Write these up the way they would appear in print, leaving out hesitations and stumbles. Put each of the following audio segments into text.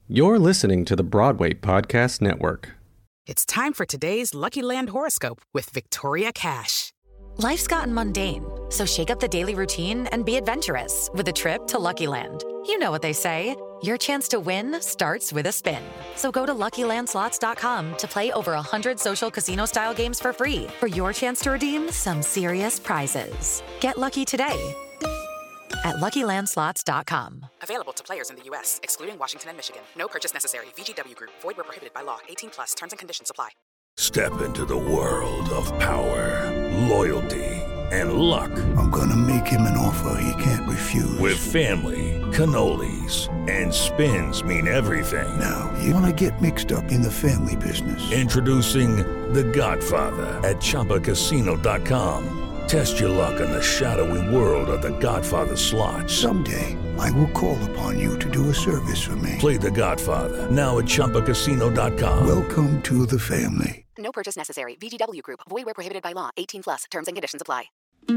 You're listening to the Broadway Podcast Network. It's time for today's Lucky Land horoscope with Victoria Cash. Life's gotten mundane, so shake up the daily routine and be adventurous with a trip to Lucky Land. You know what they say, your chance to win starts with a spin. So go to LuckyLandSlots.com to play over 100 social casino-style games for free for your chance to redeem some serious prizes. Get lucky today at LuckyLandSlots.com. Available to players in the U.S., excluding Washington and Michigan. No purchase necessary. VGW Group. Void where prohibited by law. 18 plus. Terms and conditions apply. Step into the world of power, loyalty, and luck. I'm gonna make him an offer he can't refuse. With family, cannolis, and spins mean everything. Now, you wanna get mixed up in the family business. Introducing The Godfather at ChumbaCasino.com. Test your luck in the shadowy world of The Godfather slot. Someday, I will call upon you to do a service for me. Play The Godfather, now at ChumbaCasino.com. Welcome to the family. No purchase necessary. VGW Group. Void where prohibited by law. 18 plus. Terms and conditions apply.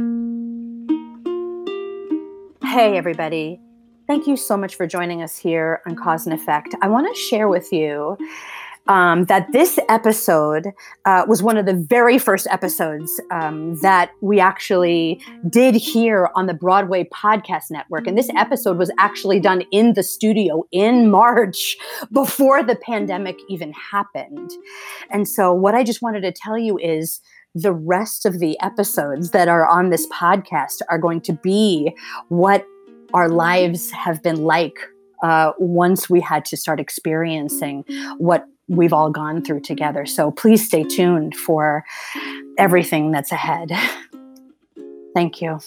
Hey, everybody. Thank you so much for joining us here on Cause and Effect. I want to share with you that this episode was one of the very first episodes that we actually did here on the Broadway Podcast Network. And this episode was actually done in the studio in March before the pandemic even happened. And so what I just wanted to tell you is the rest of the episodes that are on this podcast are going to be what our lives have been like once we had to start experiencing what we've all gone through together. So please stay tuned for everything that's ahead. Thank you.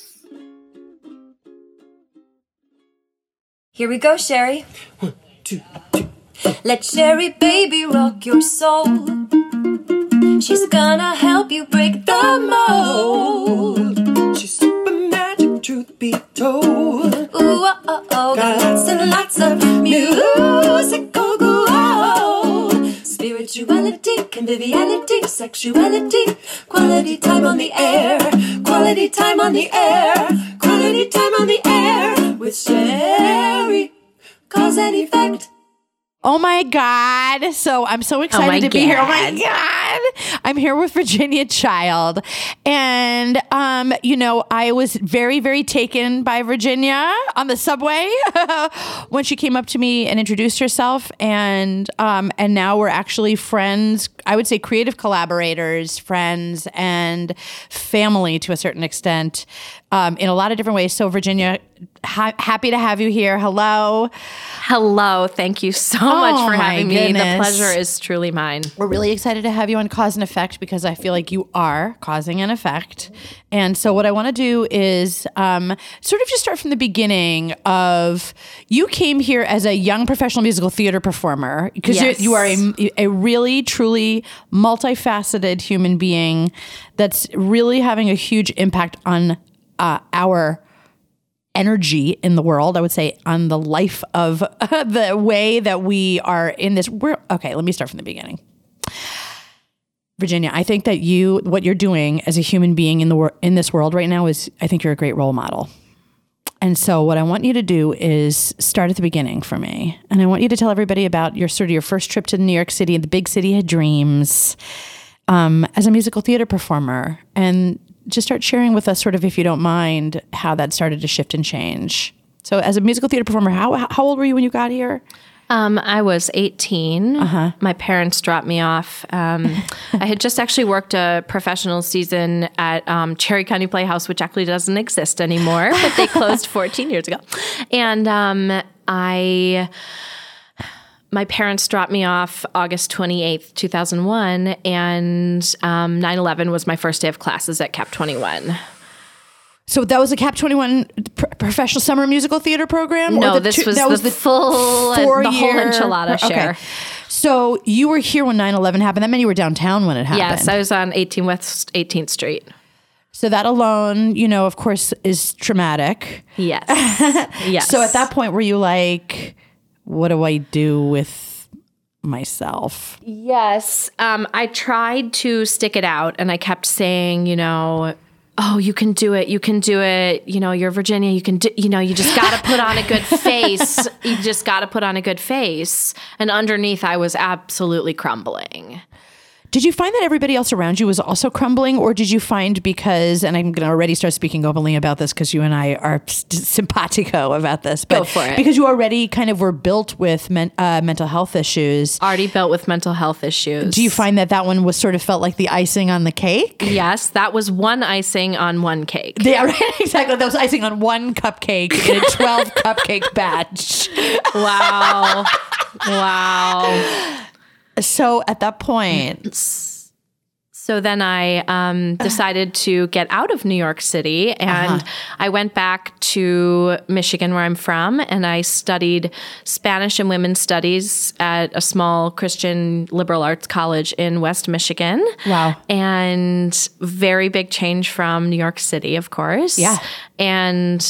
Here we go, Sherry. 1, 2, 3. Let Sherry baby rock your soul. She's gonna help you break the mold. She's super magic, truth be told. Ooh, oh, oh, oh. Got lots and lots of musical gold. Spirituality, conviviality, sexuality, quality time on the air, quality time on the air, quality time on the air with Sherry. Cause and Effect. Oh my God. So I'm so excited to be here. Oh my God. I'm here with Virginia Child. And, I was very, very taken by Virginia on the subway when she came up to me and introduced herself. And now we're actually friends. I would say creative collaborators, friends, and family to a certain extent in a lot of different ways. So Virginia, happy to have you here. Hello. Hello. Thank you so much for having me. The pleasure is truly mine. We're really excited to have you on Cause and Effect because I feel like you are causing an effect. And so what I want to do is sort of just start from the beginning of you came here as a young professional musical theater performer because Yes. you are a really, truly multifaceted human being that's really having a huge impact on our energy in the world, I would say, on the life of the way that we are in this. Okay, let me start from the beginning. Virginia, I think that what you're doing as a human being in this world right now is, I think you're a great role model. And so what I want you to do is start at the beginning for me. And I want you to tell everybody about your first trip to New York City, the big city of dreams, as a musical theater performer. And just start sharing with us, sort of, if you don't mind, how that started to shift and change. So as a musical theater performer, how old were you when you got here? I was 18. My parents dropped me off. I had just actually worked a professional season at Cherry County Playhouse, which actually doesn't exist anymore, but they closed 14 years ago. And my parents dropped me off August 28th, 2001, and 9/11 was my first day of classes at Cap 21. So that was a Cap 21 professional summer musical theater program? No, this was the full, the whole enchilada share. Okay. So you were here when 9/11 happened. That meant you were downtown when it happened. Yes, I was on 18 West 18th Street. So that alone, of course, is traumatic. Yes. Yes. So at that point, were you like, what do I do with myself? Yes. I tried to stick it out, and I kept saying, oh, you can do it. You can do it. You know, you're Virginia. You can do, you know, you just got to put on a good face. You just got to put on a good face. And underneath, I was absolutely crumbling. Did you find that everybody else around you was also crumbling, or did you find because, and I'm going to already start speaking openly about this because you and I are simpatico about this, but go for it. Because you already kind of were built with mental health issues. Already built with mental health issues. Do you find that one was sort of felt like the icing on the cake? Yes, that was one icing on one cake. Yeah, right, exactly. That was icing on one cupcake in a 12 cupcake batch. Wow. Wow. So at that point... So then I decided to get out of New York City, and I went back to Michigan, where I'm from, and I studied Spanish and Women's Studies at a small Christian liberal arts college in West Michigan. Wow. And very big change from New York City, of course. Yeah. And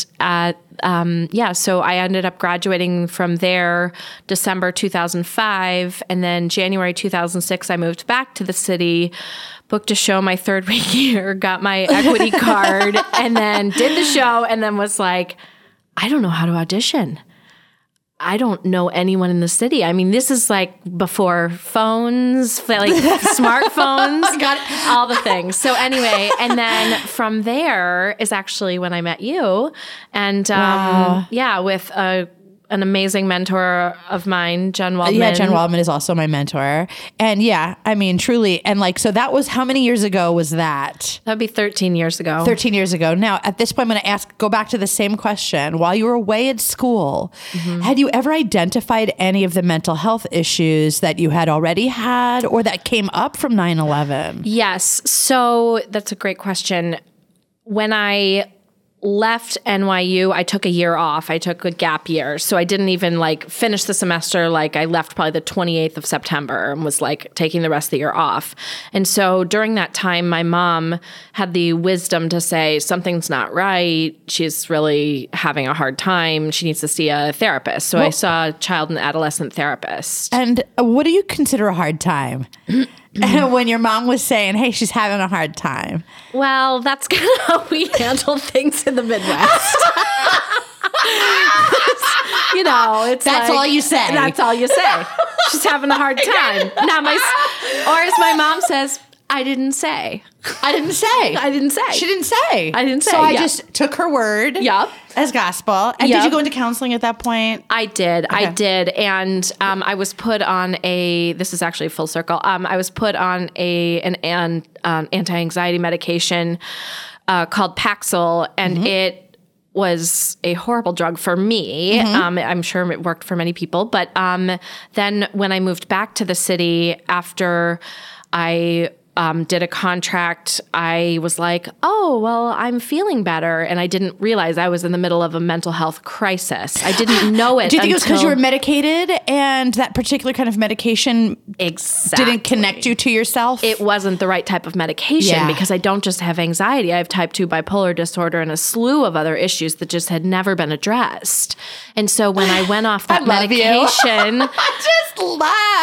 so I ended up graduating from there December 2005, and then January 2006, I moved back to the city, booked a show my third week here, got my equity card, and then did the show, and then was like, I don't know how to audition. I don't know anyone in the city. I mean, this is like before phones, like smartphones, got it, all the things. So anyway, and then from there is actually when I met you, and with an amazing mentor of mine, Jen Waldman. Yeah, Jen Waldman is also my mentor. And yeah, I mean, truly. And like, so that was, how many years ago was that? That would be 13 years ago. 13 years ago. Now, at this point, I'm going to go back to the same question. While you were away at school, had you ever identified any of the mental health issues that you had already had or that came up from 9/11? Yes. So that's a great question. When I left NYU, I took a year off. I took a gap year. So I didn't even like finish the semester. Like I left probably the 28th of September and was like taking the rest of the year off. And so during that time, my mom had the wisdom to say, something's not right. She's really having a hard time. She needs to see a therapist. So I saw a child and adolescent therapist. And what do you consider a hard time? When your mom was saying, hey, she's having a hard time. Well, that's kind of how we handle things in the Midwest. You know, it's that's like, all you say. That's all you say. She's having a hard time. Now, or as my mom says, I didn't say. I didn't say. I didn't say. She didn't say. I didn't say. So I just took her word as gospel. And did you go into counseling at that point? I did. Okay. I did. And I was put on this is actually full circle. I was put on an anti-anxiety medication called Paxil, and it was a horrible drug for me. I'm sure it worked for many people. But then when I moved back to the city after I did a contract, I was like, oh, well, I'm feeling better. And I didn't realize I was in the middle of a mental health crisis. I didn't know it. Do you think it was because you were medicated and that particular kind of medication didn't connect you to yourself? It wasn't the right type of medication because I don't just have anxiety. I have type 2 bipolar disorder and a slew of other issues that just had never been addressed. And so when I went off that medication... I just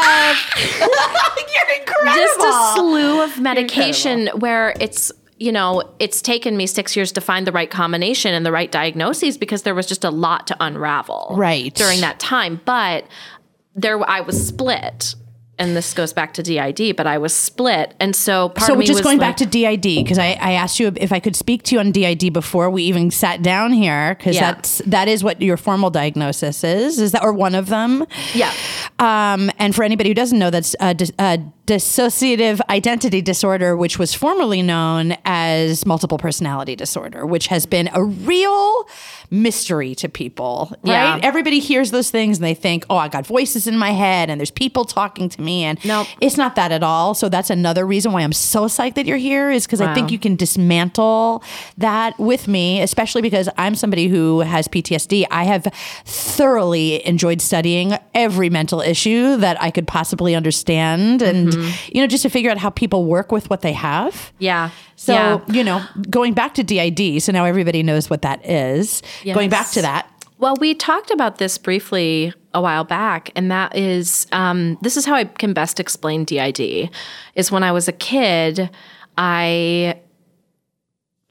laugh. You're incredible. Just a slew of medication where it's taken me 6 years to find the right combination and the right diagnoses because there was just a lot to unravel during that time. But I was split. And this goes back to DID, but I was split. And so part of me just was going like, back to DID, because I asked you if I could speak to you on DID before we even sat down here, because that is what your formal diagnosis is that, or one of them? Yeah. And for anybody who doesn't know, that's dissociative identity disorder, which was formerly known as multiple personality disorder, which has been a real mystery to people, right? Yeah. Everybody hears those things and they think, oh, I got voices in my head and there's people talking to me, and it's not that at all. So that's another reason why I'm so psyched that you're here, is because I think you can dismantle that with me, especially because I'm somebody who has PTSD. I have thoroughly enjoyed studying every mental issue that I could possibly understand, and just to figure out how people work with what they have. Yeah. So, going back to DID, so now everybody knows what that is. Yes. Going back to that. Well, we talked about this briefly a while back, and that is, this is how I can best explain DID, is when I was a kid, I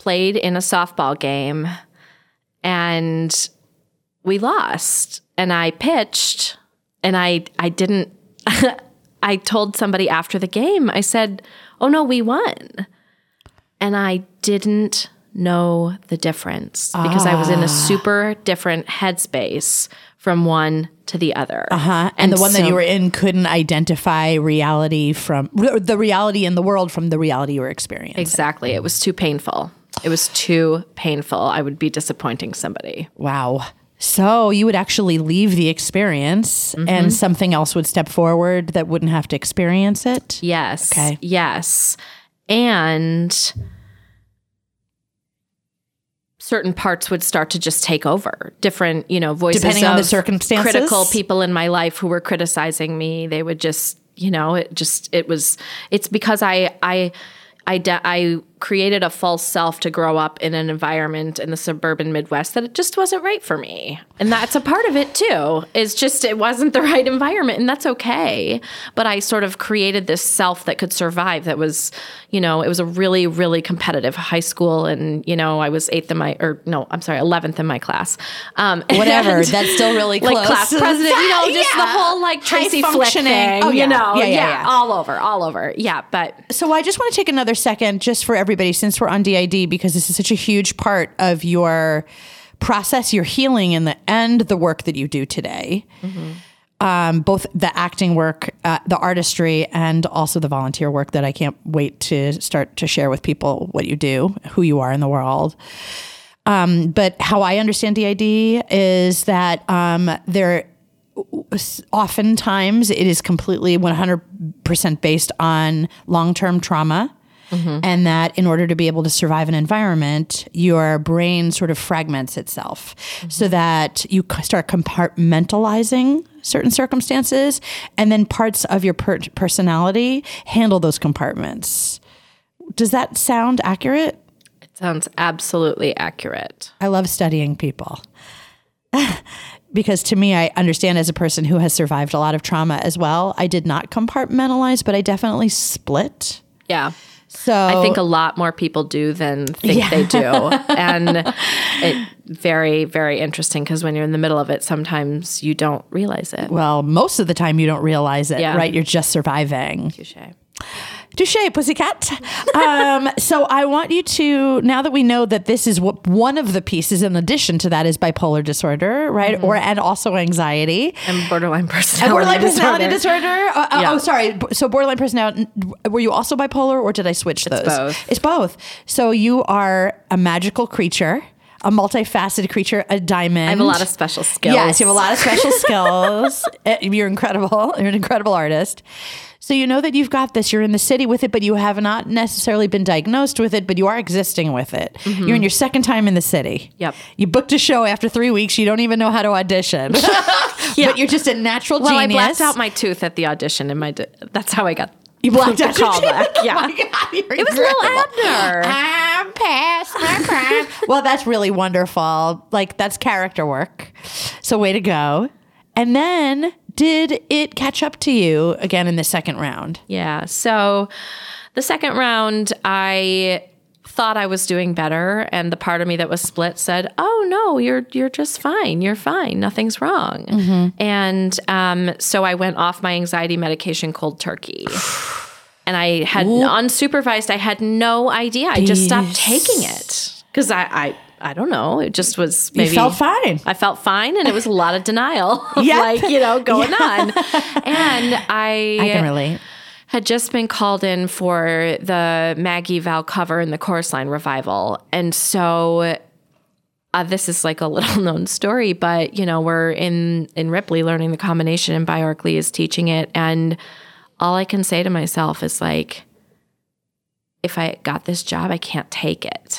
played in a softball game and we lost. And I pitched and I didn't, I told somebody after the game, I said, oh no, we won. And I didn't know the difference because I was in a super different headspace from one to the other. And the one that you were in couldn't identify reality from the reality in the world from the reality you were experiencing. Exactly. It was too painful. It was too painful. I would be disappointing somebody. Wow. So you would actually leave the experience and something else would step forward that wouldn't have to experience it? Yes. Okay. Yes. And certain parts would start to just take over. Different, voices depending on the circumstances. Critical people in my life who were criticizing me. They would just, it's because I created a false self to grow up in an environment in the suburban Midwest that it just wasn't right for me. And that's a part of it too. It's just, it wasn't the right environment and that's okay. But I sort of created this self that could survive that was, it was a really, really competitive high school. And, I was 11th in my class. Whatever. That's still really close. Like class president, just the whole like Tracy Flick thing, all over. Yeah. But so I just want to take another second just for everybody, since we're on DID, because this is such a huge part of your process, your healing, and the work that you do today. Both the acting work, the artistry, and also the volunteer work that I can't wait to start to share with people what you do, who you are in the world. But how I understand DID is that oftentimes it is completely 100% based on long-term trauma. And that in order to be able to survive an environment, your brain sort of fragments itself so that you start compartmentalizing certain circumstances, and then parts of your personality handle those compartments. Does that sound accurate? It sounds absolutely accurate. I love studying people. Because to me, I understand as a person who has survived a lot of trauma as well, I did not compartmentalize, but I definitely split. Yeah. So I think a lot more people do than think they do. And it very, very interesting because when you're in the middle of it, sometimes you don't realize it. Well, most of the time you don't realize it, right? You're just surviving. Touche, pussycat. So I want you to, now that we know that this is what one of the pieces in addition to that is bipolar disorder, right? And also anxiety. And borderline personality disorder. Oh, sorry. So borderline personality, were you also bipolar or did I switch those? It's both. So you are a magical creature. A multifaceted creature, a diamond. I have a lot of special skills. Yes, you have a lot of special skills. You're incredible. You're an incredible artist. So you know that you've got this. You're in the city with it, but you have not necessarily been diagnosed with it, but you are existing with it. You're in your second time in the city. Yep. You booked a show after 3 weeks. You don't even know how to audition. But you're just a natural genius. I blacked out my tooth at the audition. That's how I got You blacked out your callback. Yeah. Oh my God, it was Lil Abner. I'm past my prime. Well, that's really wonderful. Like, that's character work. So way to go. And then did it catch up to you again in the second round? Yeah. So the second round, I thought I was doing better. And the part of me that was split said, oh, no, you're just fine. You're fine. Nothing's wrong. And so I went off my anxiety medication cold turkey. And I had unsupervised. I had no idea. I just stopped taking it because I don't know. It just was maybe. You felt fine. I felt fine, and it was a lot of denial of going on. And I can relate. Had just been called in for the Maggie Val cover in the Chorus Line revival. And so this is like a little known story, but, we're in Ripley learning the combination, and Bjork Lee is teaching it. And all I can say to myself is like, if I got this job, I can't take it.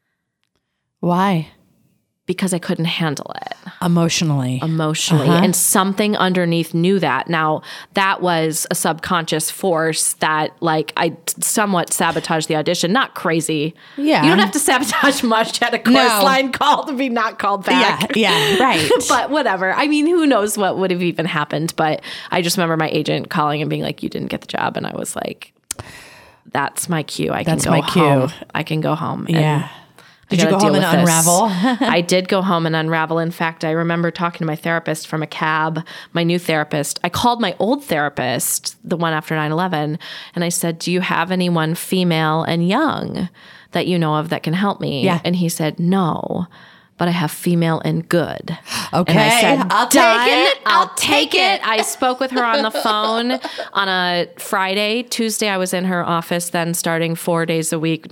Why? Because I couldn't handle it. Emotionally. And something underneath knew that. Now, that was a subconscious force that, like, I somewhat sabotaged the audition. Not crazy. Yeah. You don't have to sabotage much at a Chorus Line call to be not called back. Yeah, right. But whatever. I mean, who knows what would have even happened. But I just remember my agent calling and being like, you didn't get the job. And I was like, that's my cue. I can go home. I can go home. Yeah. Did you go home and unravel? I did go home and unravel. In fact, I remember talking to my therapist from a cab, my new therapist. I called my old therapist, the one after 9/11, and I said, do you have anyone female and young that you know of that can help me? Yeah. And he said, no, but I have female and good. Okay. And I said, I'll take it. I'll take it. I spoke with her on the phone on a Friday. Tuesday, I was in her office, then starting 5 days a week,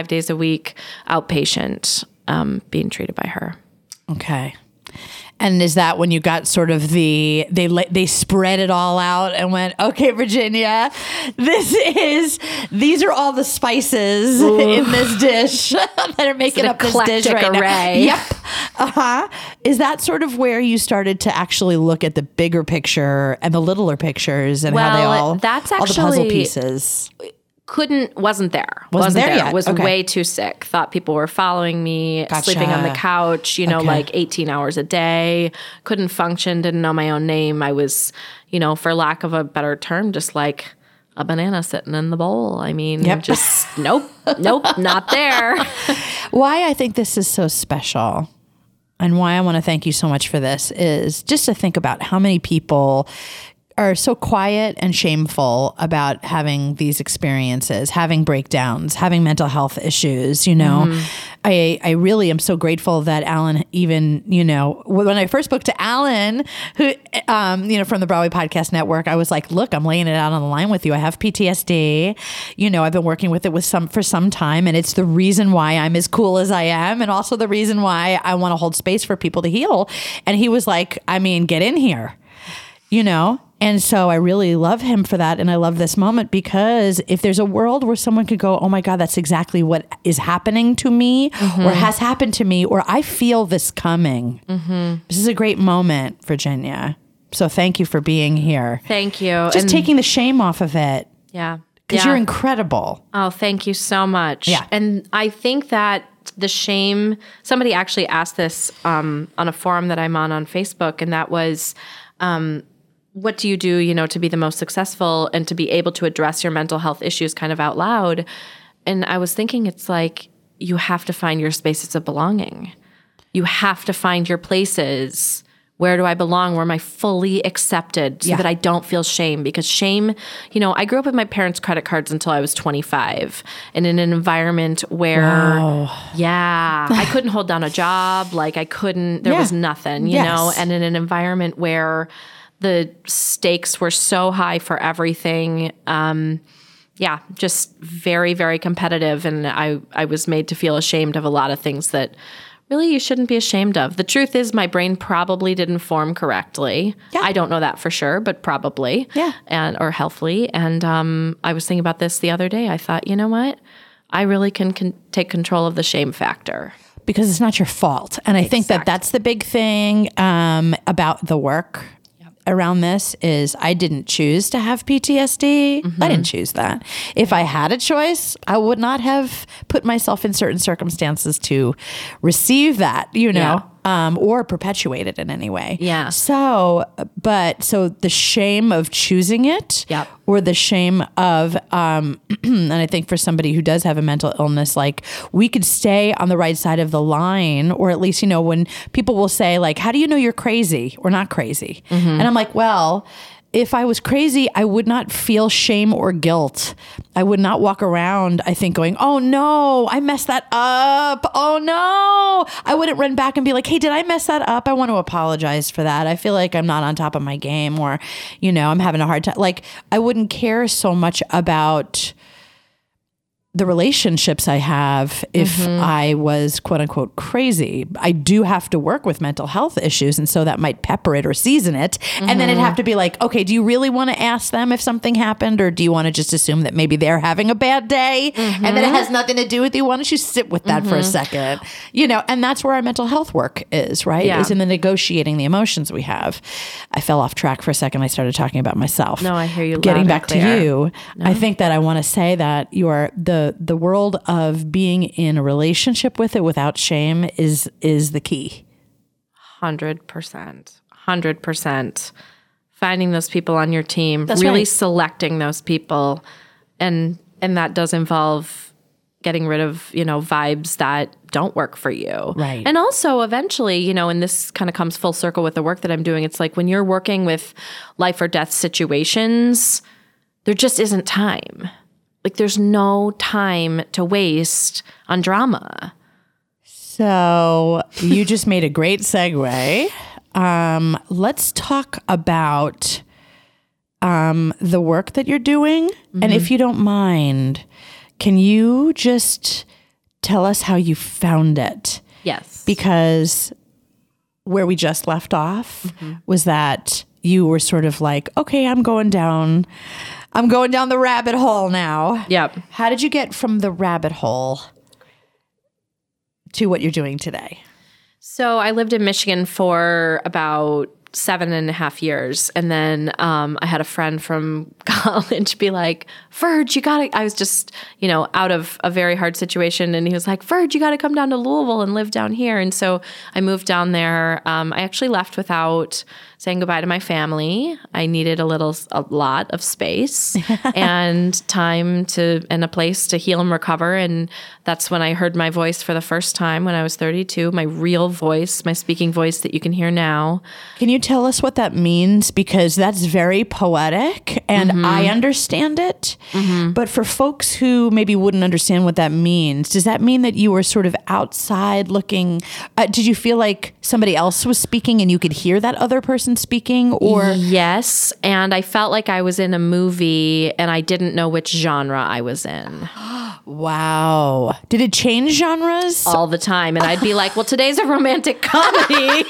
outpatient, being treated by her. Okay. And is that when you got sort of they spread it all out and went, okay, Virginia, these are all the spices in this dish that are making up this dish right array. Now. Yep. Is that sort of where you started to actually look at the bigger picture and the littler pictures and how they all, that's all actually, the puzzle pieces? Wasn't there yet. Was okay. way too sick. Thought people were following me, Gotcha. sleeping on the couch, like 18 hours a day. Couldn't function, didn't know my own name. I was, for lack of a better term, just like a banana sitting in the bowl. I mean, just nope, not there. Why I think this is so special and why I want to thank you so much for this is just to think about how many people are so quiet and shameful about having these experiences, having breakdowns, having mental health issues, I really am so grateful that Alan even, when I first spoke to Alan, who, from the Broadway Podcast Network, I was like, look, I'm laying it out on the line with you. I have PTSD. I've been working with it for some time, and it's the reason why I'm as cool as I am, and also the reason why I want to hold space for people to heal. And he was like, get in here, And so I really love him for that. And I love this moment because if there's a world where someone could go, oh my God, that's exactly what is happening to me or has happened to me, or I feel this coming. This is a great moment, Virginia. So thank you for being here. Thank you. Just taking the shame off of it. Yeah. Because you're incredible. Oh, thank you so much. Yeah. And I think that the shame, somebody actually asked this on a forum that I'm on Facebook, and that was, what do you do, to be the most successful and to be able to address your mental health issues kind of out loud? And I was thinking it's like you have to find your spaces of belonging. You have to find your places. Where do I belong? Where am I fully accepted so that I don't feel shame? Because shame, I grew up with my parents' credit cards until I was 25 and in an environment where, I couldn't hold down a job. Like there was nothing, know, and in an environment where the stakes were so high for everything. Just very, very competitive. And I was made to feel ashamed of a lot of things that really you shouldn't be ashamed of. The truth is my brain probably didn't form correctly. Yeah. I don't know that for sure, but probably. Yeah. Or healthily. And I was thinking about this the other day. I thought, you know what? I really can take control of the shame factor. Because it's not your fault. And I think that that's the big thing about the work around this is I didn't choose to have PTSD. I didn't choose that. If I had a choice, I would not have put myself in certain circumstances to receive that, or perpetuate it in any way. Yeah. So the shame of choosing it or the shame of, and I think for somebody who does have a mental illness, like we could stay on the right side of the line, or at least, when people will say like, how do you know you're crazy or not crazy? And I'm like, well, if I was crazy, I would not feel shame or guilt. I would not walk around, I think, going, oh no, I messed that up. Oh no. I wouldn't run back and be like, hey, did I mess that up? I want to apologize for that. I feel like I'm not on top of my game, or, I'm having a hard time. Like, I wouldn't care so much about the relationships I have if I was quote unquote crazy. I do have to work with mental health issues, and so that might pepper it or season it. And then it'd have to be like, okay, do you really want to ask them if something happened, or do you want to just assume that maybe they're having a bad day and that it has nothing to do with you? Why don't you sit with that for a second? And that's where our mental health work is, right? Is in the negotiating the emotions we have. I fell off track for a second. I started talking about myself. No, I hear you. Getting back to you, I think that I want to say that the world of being in a relationship with it without shame is the key. 100%. Finding those people on your team, really selecting those people. And that does involve getting rid of, vibes that don't work for you. Right. And also eventually, you know, and this kind of comes full circle with the work that I'm doing. It's like when you're working with life or death situations, there just isn't time. Like there's no time to waste on drama. So you just made a great segue. Let's talk about the work that you're doing. And if you don't mind, can you just tell us how you found it? Yes. Because where we just left off was that you were sort of like, okay, I'm going down the rabbit hole now. Yep. How did you get from the rabbit hole to what you're doing today? So I lived in Michigan for about 7.5 years. And then I had a friend from college be like, Verge, you gotta, I was just, you know, out of a very hard situation. And he was like, Verge, you gotta come down to Louisville and live down here. And so I moved down there. I actually left without saying goodbye to my family. I needed a lot of space and time and a place to heal and recover. And that's when I heard my voice for the first time when I was 32, my real voice, my speaking voice that you can hear now. Can you tell us what that means? Because that's very poetic and I understand it. But for folks who maybe wouldn't understand what that means, does that mean that you were sort of outside looking? Did you feel like somebody else was speaking and you could hear that other person speaking? Or yes, and I felt like I was in a movie and I didn't know which genre I was in. Wow. Did it change genres? All the time. And I'd be like, well, today's a romantic comedy.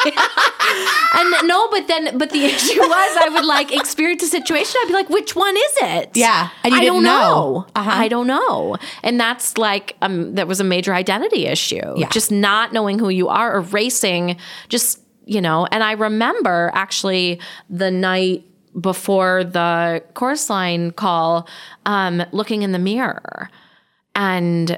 And no, but the issue was I would like experience a situation. I'd be like, which one is it? Yeah. And you didn't know. I don't know. And that's like, that was a major identity issue. Yeah. Just not knowing who you are, erasing, just, you know. And I remember actually the night before the Chorus Line call, looking in the mirror. And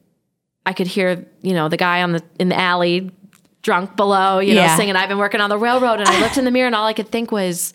I could hear, you know, the guy in the alley, drunk below, you know, singing, I've been working on the railroad. And I looked in the mirror and all I could think was,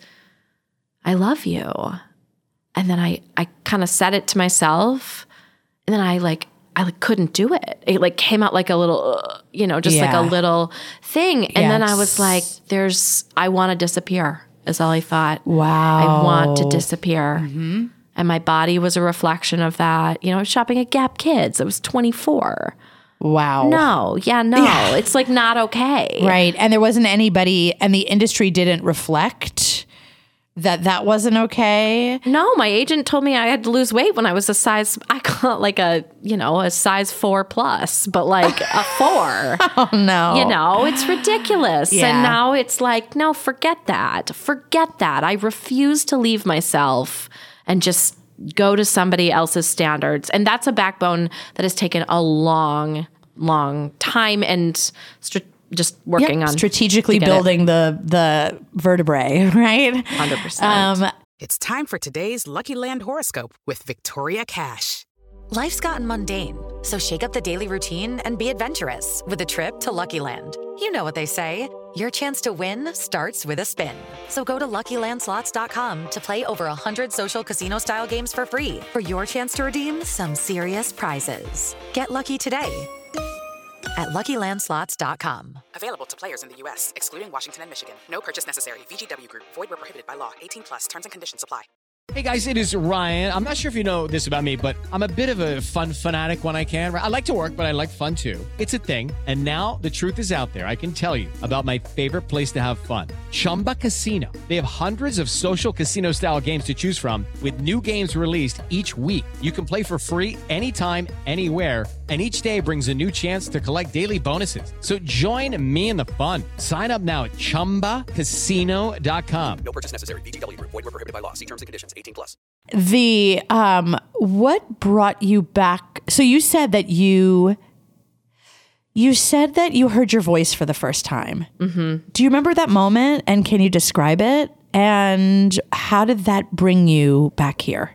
I love you. And then I kind of said it to myself. And then I couldn't do it. It like came out like a little, you know, just like a little thing. And then I was like, I want to disappear is all I thought. Wow. I want to disappear. And my body was a reflection of that. You know, I was shopping at Gap Kids. I was 24. Wow. No. It's like not okay. Right. And there wasn't anybody, and the industry didn't reflect that wasn't okay. No, my agent told me I had to lose weight when I was a size, I call it like a size 4+, but like a 4. Oh no. You know, it's ridiculous. Yeah. And now it's like, no, forget that. I refuse to leave myself and just go to somebody else's standards. And that's a backbone that has taken a long, long time and just working on. Strategically building the vertebrae, right? 100%. It's time for today's Lucky Land horoscope with Victoria Cash. Life's gotten mundane, so shake up the daily routine and be adventurous with a trip to Lucky Land. You know what they say. Your chance to win starts with a spin. So go to LuckyLandSlots.com to play over 100 social casino-style games for free for your chance to redeem some serious prizes. Get lucky today at LuckyLandSlots.com. Available to players in the U.S., excluding Washington and Michigan. No purchase necessary. VGW Group. Void where prohibited by law. 18+. Terms and conditions apply. Hey guys, it is Ryan. I'm not sure if you know this about me, but I'm a bit of a fun fanatic when I can. I like to work, but I like fun too. It's a thing. And now the truth is out there. I can tell you about my favorite place to have fun. Chumba Casino. They have hundreds of social casino style games to choose from with new games released each week. You can play for free anytime, anywhere. And each day brings a new chance to collect daily bonuses. So join me in the fun. Sign up now at ChumbaCasino.com. No purchase necessary. VGW Group. Void where prohibited by law. See terms and conditions. 18+. The what brought you back? So you said that you heard your voice for the first time. Mm-hmm. Do you remember that moment? And can you describe it? And how did that bring you back here?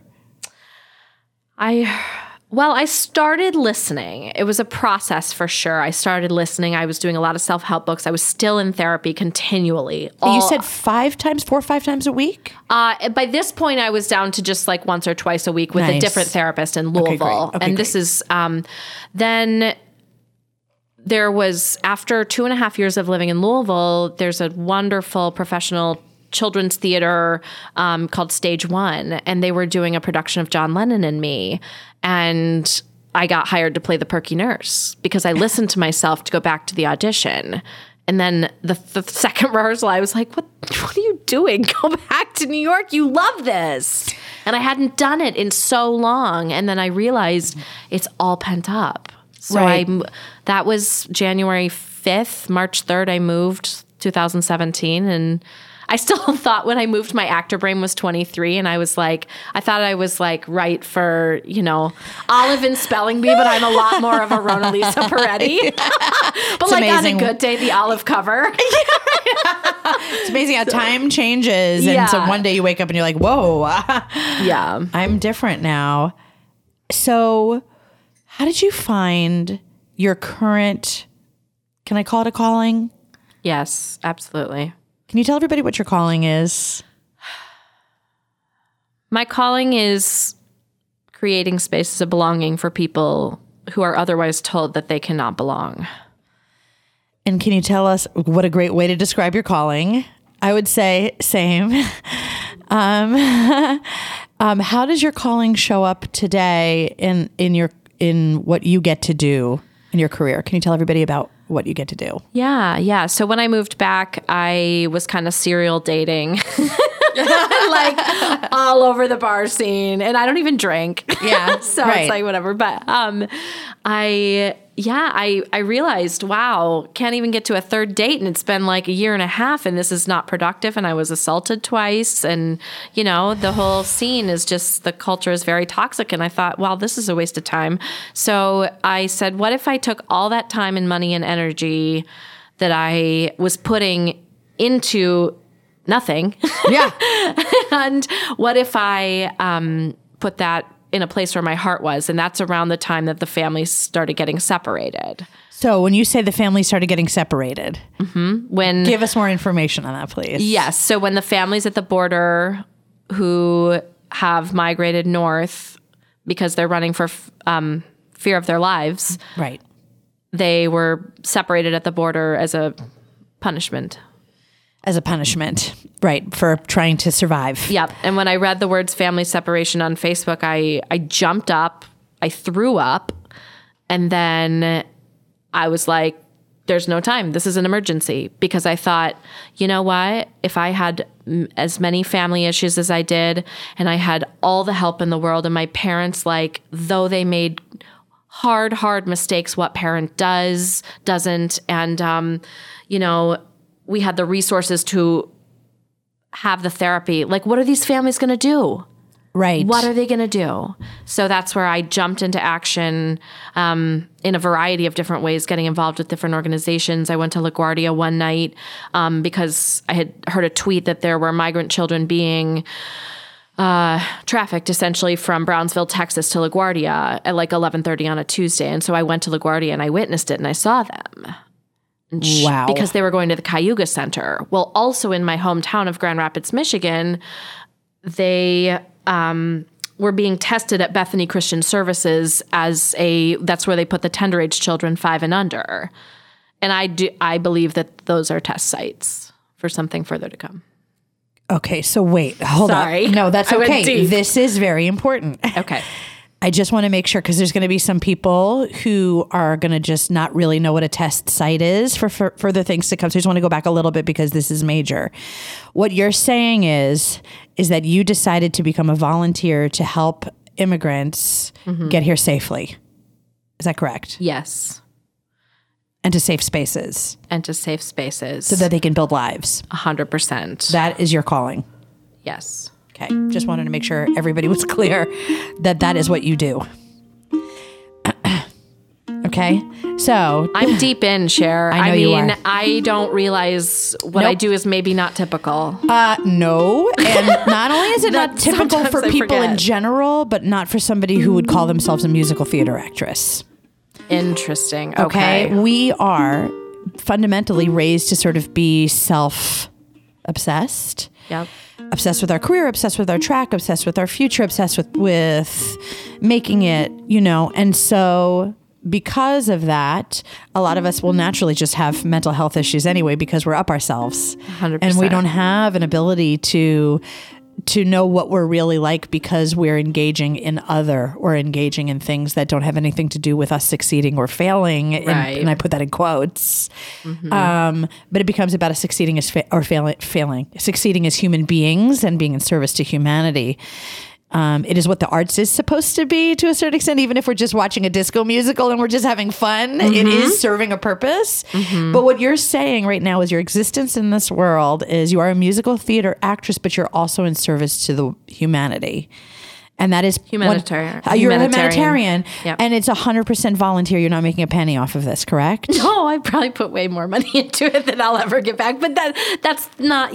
I started listening. It was a process for sure. I started listening. I was doing a lot of self-help books. I was still in therapy continually. You said 4 or 5 times a week? By this point, I was down to just like once or twice a week with a different therapist in Louisville. Okay, and this is then there was, after 2.5 years of living in Louisville, there's a wonderful professional children's theater called Stage One, and they were doing a production of John Lennon and Me. And I got hired to play the perky nurse because I listened to myself to go back to the audition. And then the second rehearsal, I was like, what are you doing? Go back to New York. You love this. And I hadn't done it in so long. And then I realized it's all pent up. So that was January 5th, March 3rd, I moved 2017. And I still thought when I moved, my actor brain was 23. And I thought I was like right for, Olive and Spelling Bee, but I'm a lot more of a Ronalisa Peretti. But like amazing. On a good day, the Olive cover. It's amazing how time changes. And so one day you wake up and you're like, whoa. Yeah. I'm different now. So how did you find your current, can I call it a calling? Yes, absolutely. Can you tell everybody what your calling is? My calling is creating spaces of belonging for people who are otherwise told that they cannot belong. And can you tell us what a great way to describe your calling? I would say same. How does your calling show up today in what you get to do in your career? Can you tell everybody about what you get to do? Yeah. So when I moved back, I was kind of serial dating, like all over the bar scene, and I don't even drink. Yeah. So it's like whatever. But I realized, wow, can't even get to a third date, and it's been like 1.5 years, and this is not productive. And I was assaulted twice, and the whole scene is just, the culture is very toxic. And I thought, well, this is a waste of time. So I said, what if I took all that time and money and energy that I was putting into nothing? Yeah. And what if I put that in a place where my heart was? And that's around the time that the families started getting separated. So when you say the family started getting separated, give us more information on that, please. Yes. So when the families at the border who have migrated north because they're running for fear of their lives, right? They were separated at the border as a punishment. Right, for trying to survive. Yep. And when I read the words family separation on Facebook, I jumped up, I threw up, and then I was like, there's no time. This is an emergency. Because I thought, you know what? If I had as many family issues as I did, and I had all the help in the world, and my parents, like, though they made hard mistakes, what parent doesn't, and, we had the resources to have the therapy. Like, what are these families going to do? Right. What are they going to do? So that's where I jumped into action in a variety of different ways, getting involved with different organizations. I went to LaGuardia one night because I had heard a tweet that there were migrant children being trafficked essentially from Brownsville, Texas to LaGuardia at like 11:30 on a Tuesday. And so I went to LaGuardia and I witnessed it and I saw them. Wow. Because they were going to the Cayuga Center. Well, also in my hometown of Grand Rapids, Michigan, they were being tested at Bethany Christian Services that's where they put the tender age children 5 and under. And I believe that those are test sites for something further to come. Okay, so wait, hold on. Sorry. No, that's I went okay. deep. This is very important. Okay. I just want to make sure, because there's going to be some people who are going to just not really know what a test site is for further things to come. So I just want to go back a little bit because this is major. What you're saying is that you decided to become a volunteer to help immigrants get here safely. Is that correct? Yes. And to safe spaces. So that they can build lives. 100%. That is your calling. Yes. Okay, just wanted to make sure everybody was clear that is what you do. Okay, so I'm deep in, Cher. I know you are. I don't realize what I do is maybe not typical. No, and not only is it not typical for people in general, but not for somebody who would call themselves a musical theater actress. Interesting. Okay, we are fundamentally raised to sort of be self-obsessed. Yep. Obsessed with our career, obsessed with our track, obsessed with our future, obsessed with making it, and so because of that, a lot of us will naturally just have mental health issues anyway because we're up ourselves. 100%. And we don't have an ability to know what we're really like because we're engaging in or engaging in things that don't have anything to do with us succeeding or failing. Right. And I put that in quotes. But it becomes about us succeeding failing. Succeeding as human beings and being in service to humanity. It is what the arts is supposed to be to a certain extent, even if we're just watching a disco musical and we're just having fun. It is serving a purpose. But what you're saying right now is your existence in this world is you are a musical theater actress, but you're also in service to the humanity. And that is humanitarian. You're a humanitarian. Yep. And it's 100% volunteer. You're not making a penny off of this, correct? No, I probably put way more money into it than I'll ever get back. But that's not,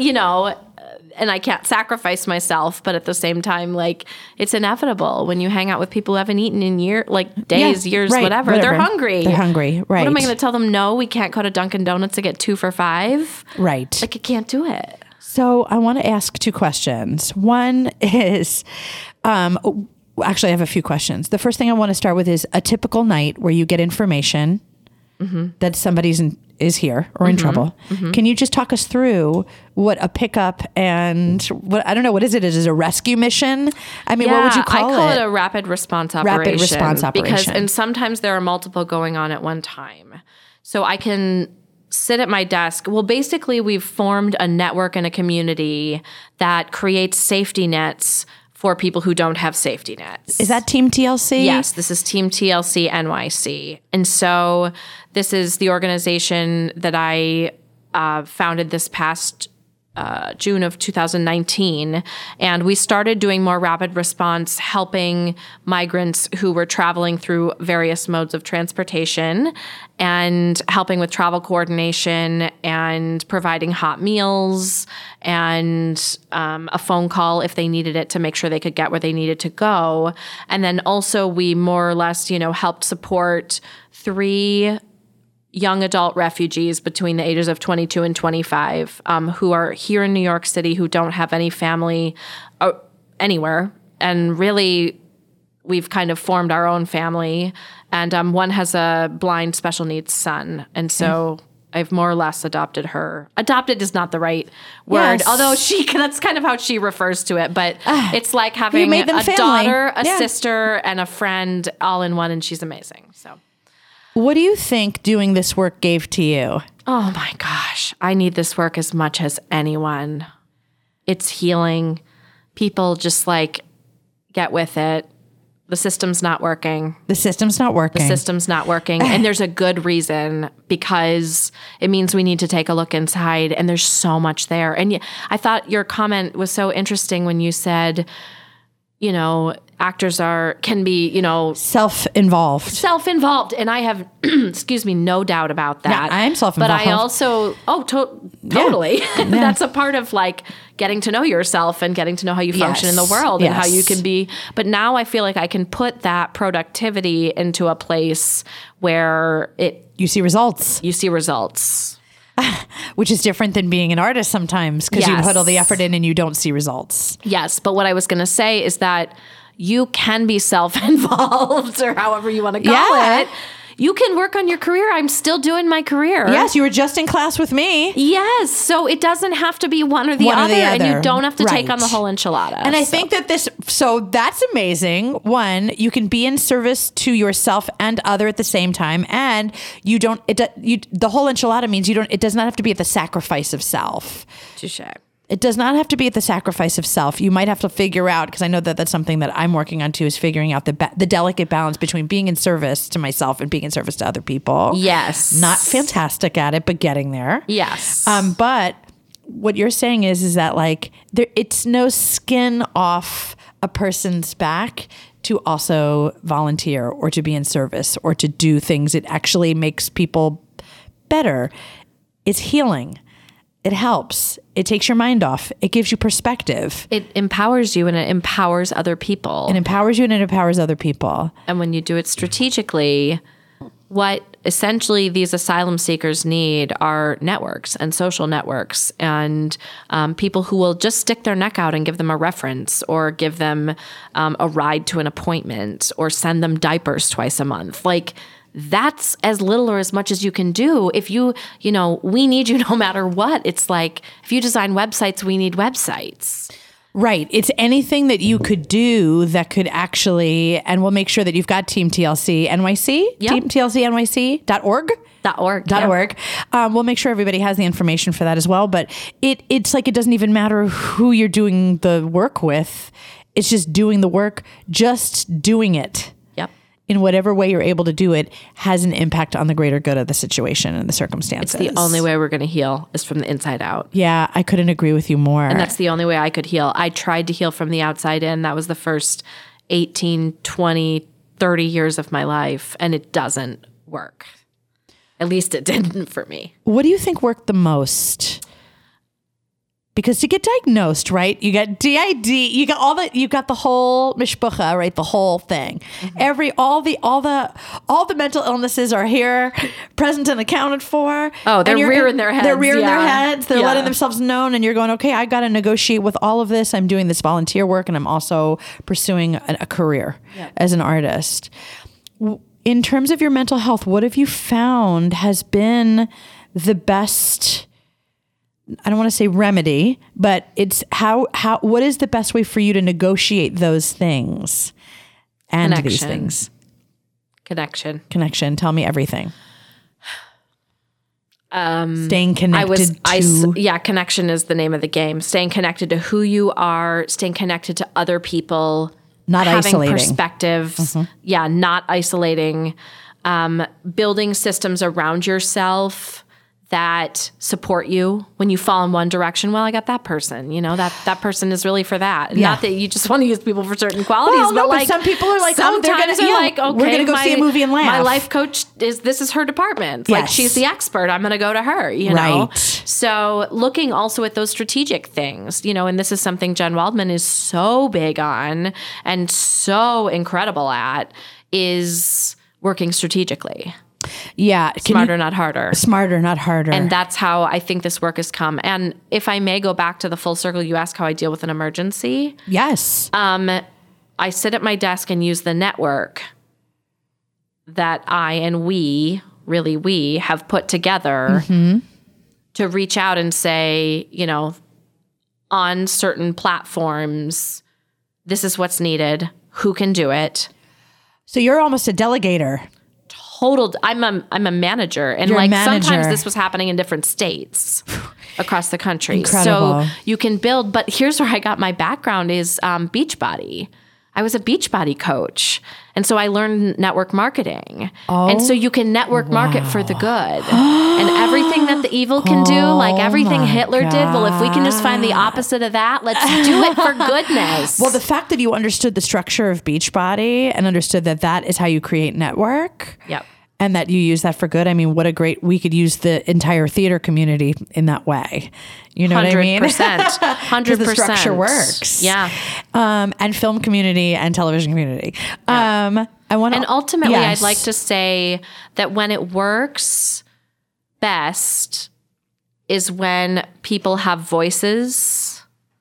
and I can't sacrifice myself, but at the same time, like, it's inevitable when you hang out with people who haven't eaten in years, whatever. They're hungry. Right. What am I going to tell them? No, we can't go to Dunkin' Donuts to get 2 for $5. Right. Like, I can't do it. So I want to ask 2 questions. One is, actually, I have a few questions. The first thing I want to start with is a typical night where you get information that somebody's is here or in trouble. Can you just talk us through what a pickup and what is it? Is it a rescue mission? I mean, what would you call it? I call it a rapid response operation. Rapid response operation. And sometimes there are multiple going on at one time. So I can sit at my desk. Well, basically, we've formed a network and a community that creates safety nets for people who don't have safety nets. Is that Team TLC? Yes, this is Team TLC NYC. And so this is the organization that I founded this past June of 2019. And we started doing more rapid response, helping migrants who were traveling through various modes of transportation and helping with travel coordination and providing hot meals and a phone call if they needed it to make sure they could get where they needed to go. And then also we more or less, helped support 3 young adult refugees between the ages of 22 and 25 who are here in New York City, who don't have any family anywhere. And really, we've kind of formed our own family. And one has a blind special needs son. And so I've more or less adopted her. Adopted is not the right word, although that's kind of how she refers to it. But it's like having a daughter, a sister, and a friend all in one, and she's amazing. So. What do you think doing this work gave to you? Oh my gosh. I need this work as much as anyone. It's healing. People just get with it. The system's not working. The system's not working. And there's a good reason, because it means we need to take a look inside, and there's so much there. And I thought your comment was so interesting when you said, actors can be, self-involved. And I have, no doubt about that. Yeah, I am self-involved. But I also, totally. Yeah. That's a part of getting to know yourself and getting to know how you function in the world and how you can be. But now I feel like I can put that productivity into a place where you see results. Which is different than being an artist sometimes, because you put all the effort in and you don't see results. Yes. But what I was going to say is that you can be self-involved, or however you want to call it. You can work on your career. I'm still doing my career. Yes, you were just in class with me. Yes. So it doesn't have to be one or the other. And you don't have to take on the whole enchilada. And I think that that's amazing. One, you can be in service to yourself and other at the same time. And the whole enchilada means it does not have to be at the sacrifice of self. Touché. It does not have to be at the sacrifice of self. You might have to figure out, because I know that that's something that I'm working on too, is figuring out the delicate balance between being in service to myself and being in service to other people. Yes. Not fantastic at it, but getting there. Yes. But what you're saying is that it's no skin off a person's back to also volunteer or to be in service or to do things. It actually makes people better. It's healing. It helps. It takes your mind off. It gives you perspective. It empowers you, and it empowers other people. It empowers you and it empowers other people. And when you do it strategically, what essentially these asylum seekers need are networks and social networks, and people who will just stick their neck out and give them a reference, or give them a ride to an appointment, or send them diapers twice a month. that's as little or as much as you can do. If you know, we need you no matter what. It's like, if you design websites, we need websites. Right. It's anything that you could do that could actually, and we'll make sure that you've got Team TLC NYC, Yep. teamtlcnyc.org. .org. We'll make sure everybody has the information for that as well. But it's like, it doesn't even matter who you're doing the work with. It's just doing the work, just doing it. Yep. In whatever way you're able to do it has an impact on the greater good of the situation and the circumstances. It's the only way we're going to heal is from the inside out. Yeah, I couldn't agree with you more. And that's the only way I could heal. I tried to heal from the outside in. That was the first 18, 20, 30 years of my life, and it doesn't work. At least it didn't for me. What do you think worked the most? Because to get diagnosed, right? You got DID, you got the whole mishpucha, right? The whole thing. Mm-hmm. All the mental illnesses are here, present and accounted for. Oh, they're rearing their heads. They're rearing their heads. They're letting themselves known, and you're going, okay, I got to negotiate with all of this. I'm doing this volunteer work, and I'm also pursuing a career as an artist. In terms of your mental health, what have you found has been the best? I don't want to say remedy, but it's what is the best way for you to negotiate those things and these things? Connection. Tell me everything. Staying connected connection is the name of the game. Staying connected to who you are, staying connected to other people, not having isolating perspectives. Mm-hmm. Yeah, not isolating. Building systems around yourself that support you when you fall in one direction. Well, I got that person, that person is really for that. Yeah. Not that you just want to use people for certain qualities, but some people are like, okay, we're going to go see a movie and laugh. My life coach this is her department. Yes. Like, she's the expert. I'm going to go to her, know? So looking also at those strategic things, and this is something Jen Waldman is so big on and so incredible at, is working strategically. Yeah. Smarter, not harder. Smarter, not harder. And that's how I think this work has come. And if I may go back to the full circle, you ask how I deal with an emergency. Yes. I sit at my desk and use the network that I and we have put together to reach out and say, on certain platforms, this is what's needed. Who can do it? So you're almost a delegator. I'm a manager, and sometimes this was happening in different states across the country. Incredible. So you can build, but here's where I got my background is Beachbody. I was a Beachbody coach, and so I learned network marketing. Oh, and so you can network market for the good, and everything that the evil can do, like everything Hitler did. Well, if we can just find the opposite of that, let's do it for goodness. Well, the fact that you understood the structure of Beachbody and understood that is how you create network. Yep. And that you use that for good. I mean, we could use the entire theater community in that way. You know 100%, what I mean? 100%. The structure works. Yeah. And film community and television community. Yeah. And ultimately, I'd like to say that when it works best is when people have voices,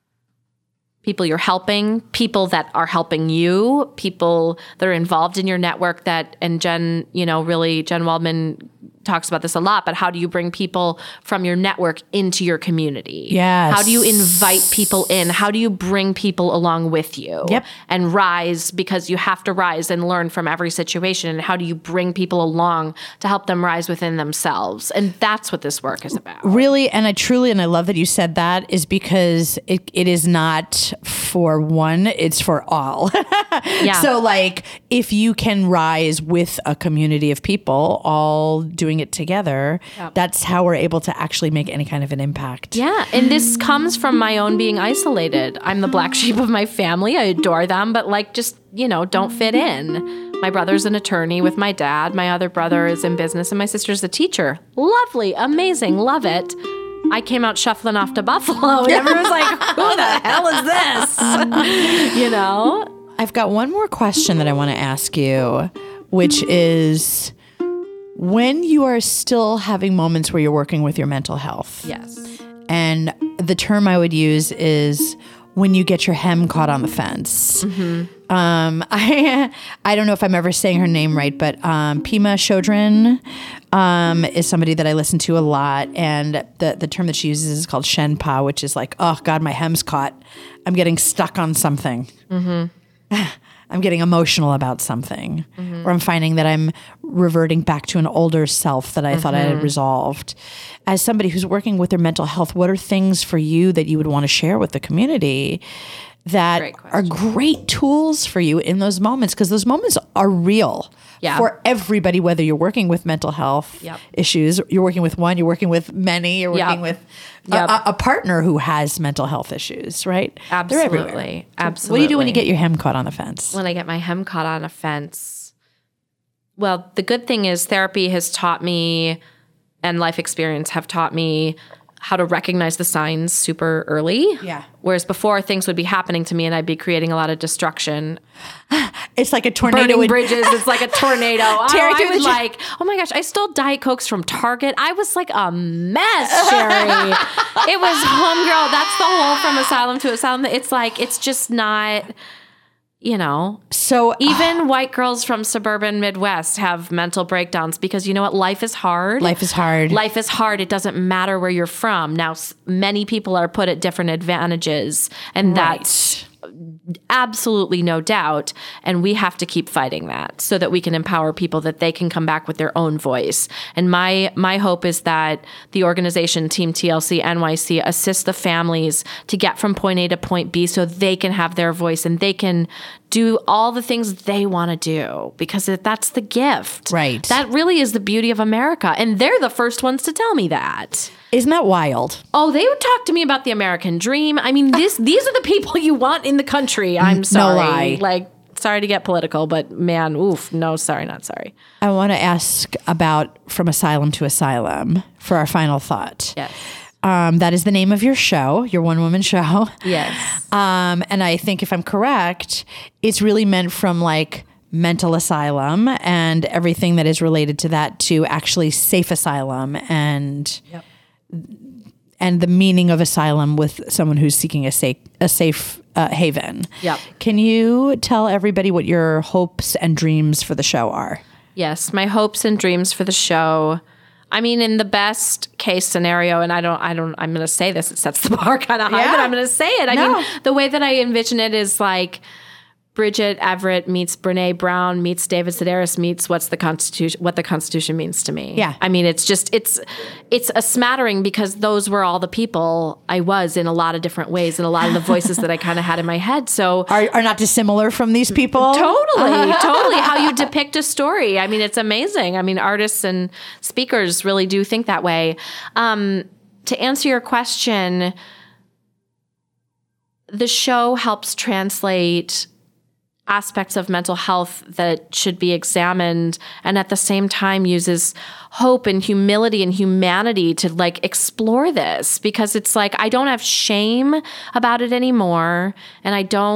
people you're helping, people that are helping you, people that are involved in your network and Jen, Jen Waldman talks about this a lot, but how do you bring people from your network into your community? Yes. How do you invite people in? How do you bring people along with you? Yep. And rise, because you have to rise and learn from every situation. And how do you bring people along to help them rise within themselves? And that's what this work is about. Really, and I love that you said that, is because it is not for one, it's for all. Yeah. So if you can rise with a community of people all doing it together, that's how we're able to actually make any kind of an impact. Yeah. And this comes from my own being isolated. I'm the black sheep of my family. I adore them, but don't fit in. My brother's an attorney with my dad. My other brother is in business, and my sister's a teacher. Lovely, amazing, love it. I came out shuffling off to Buffalo, and everyone's like, who the hell is this? I've got one more question that I want to ask you, which is, when you are still having moments where you're working with your mental health. Yes. And the term I would use is, when you get your hem caught on the fence. I don't know if I'm ever saying her name right, but Pema Chodron is somebody that I listen to a lot, and the term that she uses is called Shenpa, which is like, oh God, my hem's caught. I'm getting stuck on something. I'm getting emotional about something, or I'm finding that I'm reverting back to an older self that I thought I had resolved. As somebody who's working with their mental health, what are things for you that you would want to share with the community that are great tools for you in those moments? Because those moments are real for everybody, whether you're working with mental health issues, you're working with one, you're working with many, you're working with a partner who has mental health issues, right? Absolutely. Absolutely. What do you do when you get your hem caught on the fence? When I get my hem caught on a fence, well, the good thing is therapy has taught me, and life experience have taught me how to recognize the signs super early. Yeah. Whereas before, things would be happening to me and I'd be creating a lot of destruction. It's like a tornado. Burning bridges. It's like a tornado. I was like, oh my gosh, I stole Diet Cokes from Target. I was like a mess, Sherry. It was homegirl. That's the whole From Asylum to Asylum. It's like, it's just not... So even white girls from suburban Midwest have mental breakdowns because you know what? Life is hard. Life is hard. Life is hard. It doesn't matter where you're from. Now, many people are put at different advantages, and that's absolutely no doubt. And we have to keep fighting that so that we can empower people, that they can come back with their own voice. And my hope is that the organization Team TLC NYC assists the families to get from point A to point B so they can have their voice and they can do all the things they want to do, because that's the gift. Right. That really is the beauty of America. And they're the first ones to tell me that. Isn't that wild? Oh, they would talk to me about the American dream. I mean, these are the people you want in the country. I'm sorry. No lie. Like, sorry to get political, but man, oof, no, sorry, not sorry. I want to ask about From Asylum to Asylum for our final thought. Yes. That is the name of your show, your one-woman show. Yes. And I think if I'm correct, it's really meant from like mental asylum and everything that is related to that to actually safe asylum and the meaning of asylum with someone who's seeking a safe haven. Yep. Can you tell everybody what your hopes and dreams for the show are? Yes, my hopes and dreams for the show. I mean, in the best case scenario, and I'm going to say this, it sets the bar kind of high, but I'm going to say it. I mean, the way that I envision it is like Bridget Everett meets Brene Brown meets David Sedaris meets what the Constitution means to me. Yeah. I mean, it's a smattering because those were all the people I was in a lot of different ways and a lot of the voices that I kind of had in my head. So are not dissimilar from these people. Totally. How you depict a story. I mean, it's amazing. I mean, artists and speakers really do think that way. To answer your question, the show helps translate aspects of mental health that should be examined, and at the same time uses hope and humility and humanity to like explore this, because it's like I don't have shame about it anymore, and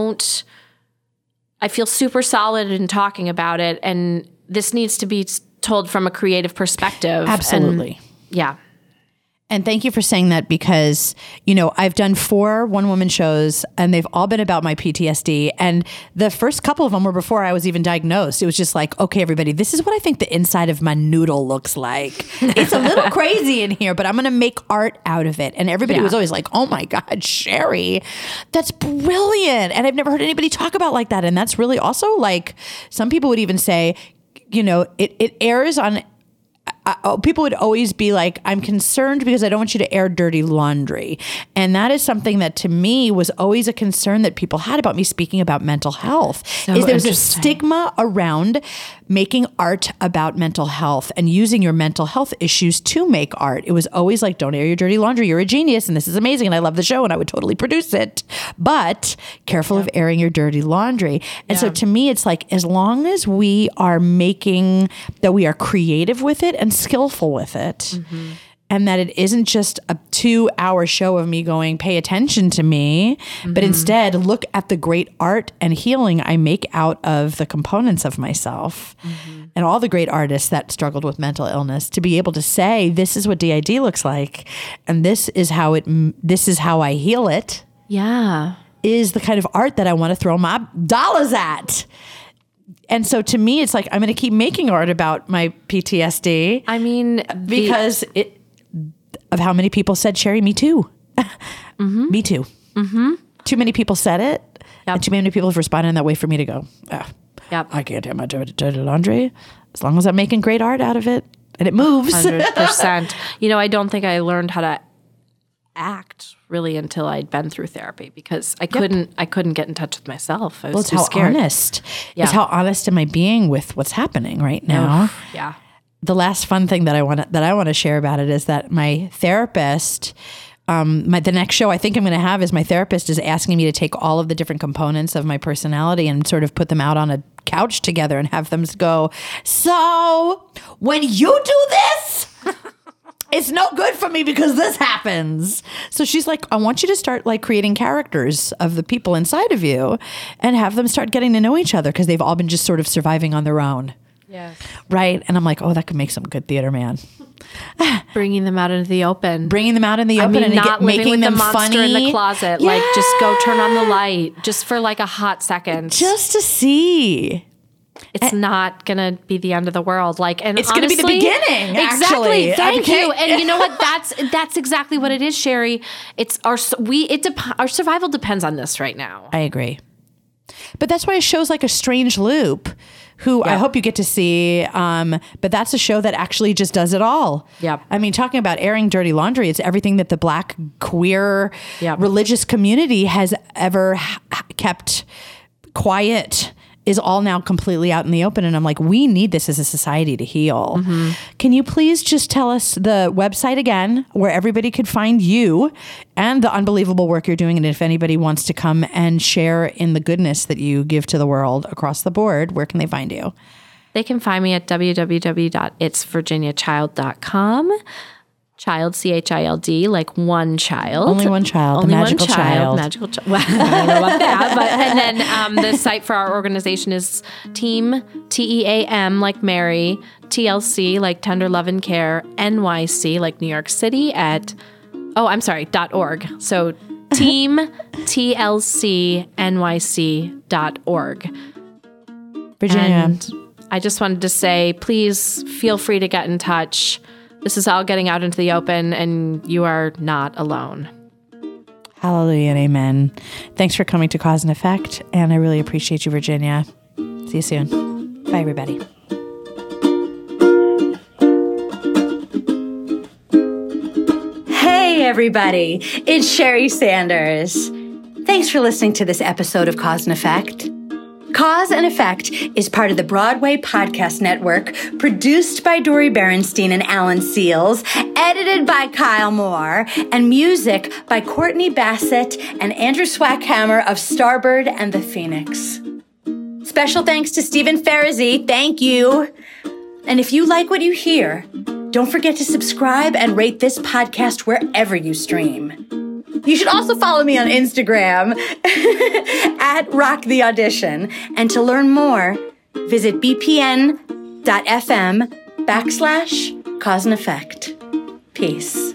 I feel super solid in talking about it, and this needs to be told from a creative perspective. Absolutely. Yeah. And thank you for saying that, because, I've done 4 one-woman shows and they've all been about my PTSD. And the first couple of them were before I was even diagnosed. It was just like, okay, everybody, this is what I think the inside of my noodle looks like. It's a little crazy in here, but I'm going to make art out of it. And everybody was always like, oh my God, Sherry, that's brilliant. And I've never heard anybody talk about like that. And that's really also like, some people would even say, it airs on... people would always be like, I'm concerned because I don't want you to air dirty laundry. And that is something that to me was always a concern that people had about me speaking about mental health. There's a stigma around making art about mental health and using your mental health issues to make art. It was always like, don't air your dirty laundry. You're a genius and this is amazing and I love the show and I would totally produce it. But careful of airing your dirty laundry. And so to me, it's like, as long as we are that we are creative with it and skillful with it, and that it isn't just a 2-hour show of me going, pay attention to me, but instead look at the great art and healing I make out of the components of myself and all the great artists that struggled with mental illness, to be able to say, this is what DID looks like, and this is how I heal it. Yeah. is the kind of art that I want to throw my dollars at. And so to me, it's like, I'm going to keep making art about my PTSD. I mean, because of how many people said, Sherry, me too. Mm-hmm. Me too. Mm-hmm. Too many people said it. Yep. And too many people have responded in that way for me to go, I can't have my dirty laundry as long as I'm making great art out of it and it moves. 100%. I don't think I learned how to act really until I'd been through therapy because I couldn't get in touch with myself. I was too scared. Honest. Yeah. It's how honest am I being with what's happening right now? Yeah. The last fun thing that I want to share about it is that my therapist, the next show I think I'm going to have is my therapist is asking me to take all of the different components of my personality and sort of put them out on a couch together and have them go, so when you do this, it's no good for me because this happens. So she's like, I want you to start like creating characters of the people inside of you and have them start getting to know each other because they've all been just sort of surviving on their own. Yeah. Right. And I'm like, oh, that could make some good theater, man. Bringing them out into the open. And not making with them the monster funny in the closet. Yeah. Like, just go turn on the light just for like a hot second. Just to see. It's not going to be the end of the world. And it's going to be the beginning. Exactly. Actually. Thank you. And you know what? That's exactly what it is, Sherry. It's our survival depends on this right now. I agree. But that's why a show's like A Strange Loop, who I hope you get to see. But that's a show that actually just does it all. Yep. I mean, talking about airing dirty laundry, it's everything that the Black queer religious community has ever kept quiet is all now completely out in the open. And I'm like, we need this as a society to heal. Mm-hmm. Can you please just tell us the website again, where everybody could find you and the unbelievable work you're doing? And if anybody wants to come and share in the goodness that you give to the world across the board, where can they find you? They can find me at www.itsvirginiachild.com. Child, CHILD, like one child. Only one child. Only the magical one child. Magical child. Well, I don't know about that. But, and then the site for our organization is Team, TEAM, like Mary, TLC, like Tender Love and Care, NYC, like New York City .org. So Team, TLCNYC.org. Virginia. And I just wanted to say, please feel free to get in touch. This is all getting out into the open, and you are not alone. Hallelujah and amen. Thanks for coming to Cause and Effect, and I really appreciate you, Virginia. See you soon. Bye, everybody. Hey, everybody. It's Sherry Sanders. Thanks for listening to this episode of Cause and Effect. Cause and Effect is part of the Broadway Podcast Network, produced by Dori Berinstein and Alan Seals, edited by Kyle Moore, and music by Courtney Bassett and Andrew Swackhammer of Starbird and the Phoenix. Special thanks to Stephen Ferrazzi. Thank you. And if you like what you hear, don't forget to subscribe and rate this podcast wherever you stream. You should also follow me on Instagram at Rock the Audition. And to learn more, visit bpn.fm/cause and effect. Peace.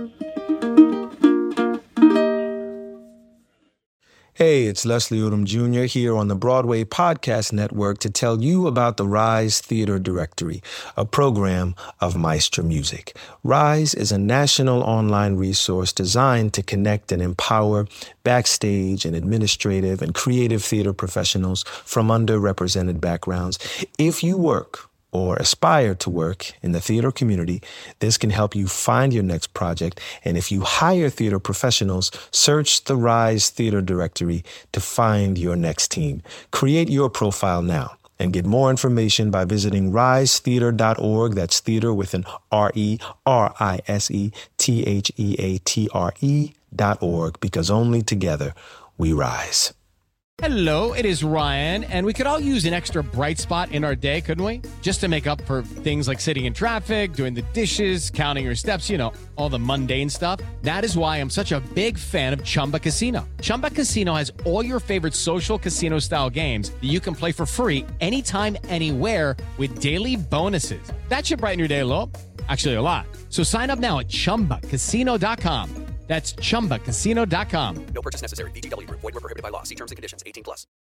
Hey, it's Leslie Odom Jr. here on the Broadway Podcast Network to tell you about the Rise Theater Directory, a program of Maestro Music. Rise is a national online resource designed to connect and empower backstage and administrative and creative theater professionals from underrepresented backgrounds. If you work or aspire to work in the theater community, this can help you find your next project. And if you hire theater professionals, search the Rise Theater Directory to find your next team. Create your profile now and get more information by visiting risetheater.org. That's theater with an RERISETHEATRE.org, because only together we rise. Hello, it is Ryan, and we could all use an extra bright spot in our day, couldn't we? Just to make up for things like sitting in traffic, doing the dishes, counting your steps, you know, all the mundane stuff. That is why I'm such a big fan of Chumba Casino. Chumba Casino has all your favorite social casino-style games that you can play for free anytime, anywhere with daily bonuses. That should brighten your day a little. Actually, a lot. So sign up now at ChumbaCasino.com. That's ChumbaCasino.com. No purchase necessary. VGW Group. Void where prohibited by law. See terms and conditions. 18+.